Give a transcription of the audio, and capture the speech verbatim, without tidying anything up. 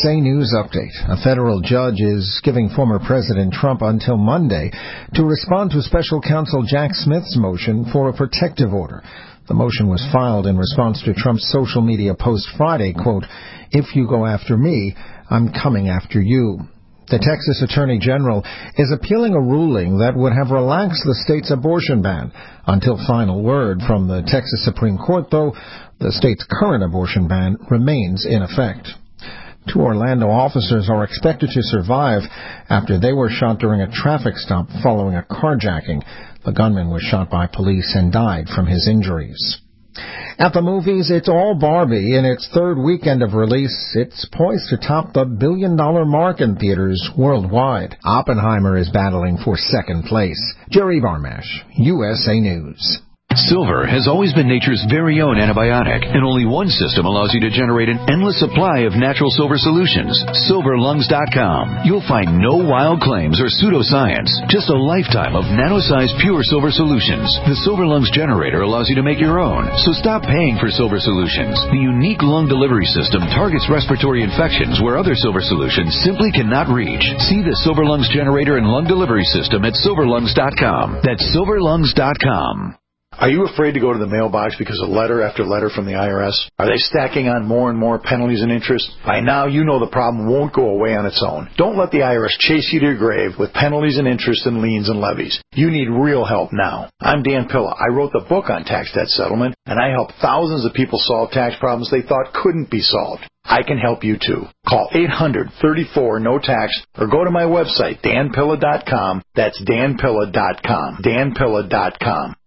S A News Update. A federal judge is giving former President Trump until Monday to respond to special counsel Jack Smith's motion for a protective order. The motion was filed in response to Trump's social media post Friday, quote, "If you go after me, I'm coming after you." The Texas Attorney General is appealing a ruling that would have relaxed the state's abortion ban. Until final word from the Texas Supreme Court, though, the state's current abortion ban remains in effect. Two Orlando officers are expected to survive after they were shot during a traffic stop following a carjacking. The gunman was shot by police and died from his injuries. At the movies, it's all Barbie. In its third weekend of release, it's poised to top the billion-dollar mark in theaters worldwide. Oppenheimer is battling for second place. Jerry Barmash, U S A News. Silver has always been nature's very own antibiotic, and only one system allows you to generate an endless supply of natural silver solutions. silver lungs dot com. You'll find no wild claims or pseudoscience, just a lifetime of nano-sized pure silver solutions. The Silver Lungs generator allows you to make your own, so stop paying for silver solutions. The unique lung delivery system targets respiratory infections where other silver solutions simply cannot reach. See the Silver Lungs generator and lung delivery system at silver lungs dot com. That's silver lungs dot com. Are you afraid to go to the mailbox because of letter after letter from the I R S? Are they stacking on more and more penalties and interest? By now, you know the problem won't go away on its own. Don't let the I R S chase you to your grave with penalties and interest and liens and levies. You need real help now. I'm Dan Pilla. I wrote the book on tax debt settlement, and I help thousands of people solve tax problems they thought couldn't be solved. I can help you too. Call eight hundred, thirty-four, no tax or go to my website, dan pilla dot com. That's dan pilla dot com. dan pilla dot com.